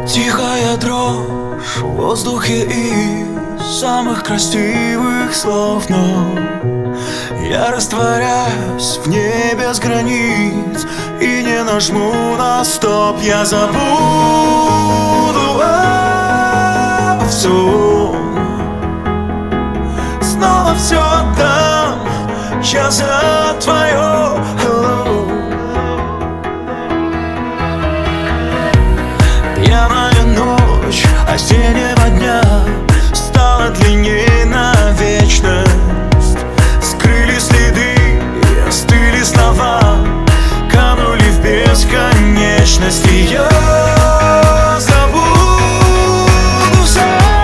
Тихая дрожь в воздухе из самых красивых слов, но я растворяюсь в небе без границ и не нажму на стоп. Я забуду обо всем, снова все отдам я за твое hello. Пьяная ночь осеннего дня стала длинней на вечность. Скрыли следы и остыли слова, канули в бесконечность. И я забуду все,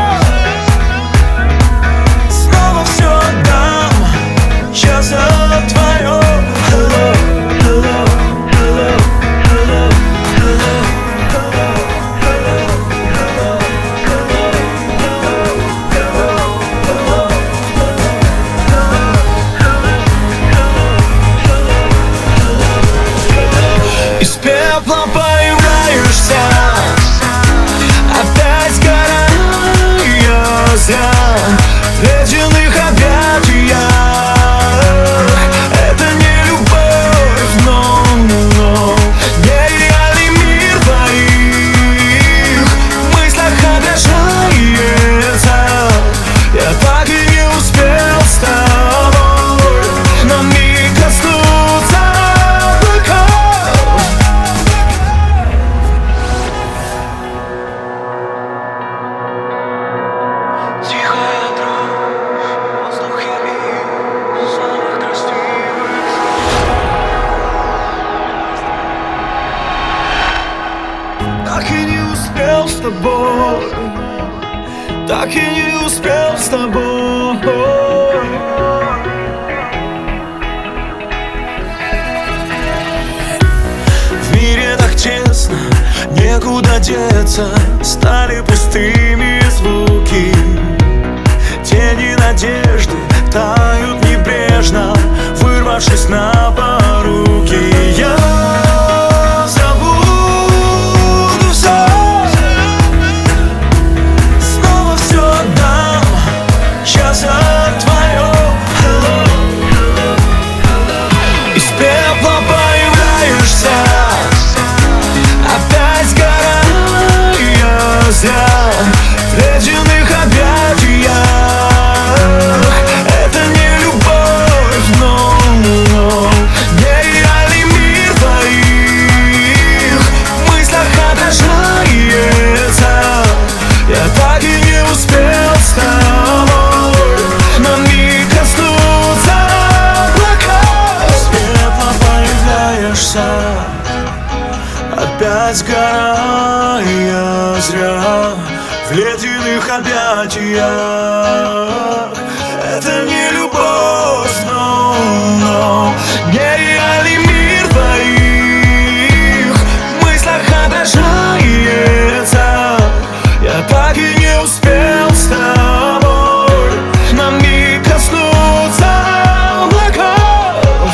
снова все отдам я за твое hello, hello, hello, hello, hello. Из пепла появляешься, опять сгорая зря в ледяных объятиях. Это не любовь, но нереальный мир твоих в мыслях отражается. Я так и не успел с тобой на миг коснуться облаков. Тихая дрожь в воздухе из самых красивых. Так и не успел с тобой, так и не успел с тобой. В мире так тесно, некуда деться, стали пустыми звуки. Тени надежды тают небрежно, вырвавшись на поруки. Я забуду все, снова все отдам я за твое hello. Из пепла появляешься, опять сгорая зря в ледяных объятиях. Это не любовь, но нереальный мир твоих в мыслях отражается. Я так и не успел с тобой на миг коснуться облаков. Из пепла появляешься, опять сгорая зря в ледяных объятиях. Это не любовь, но нереальный мир твоих в мыслях отражается. Я так и не успел с тобой на миг коснуться облаков.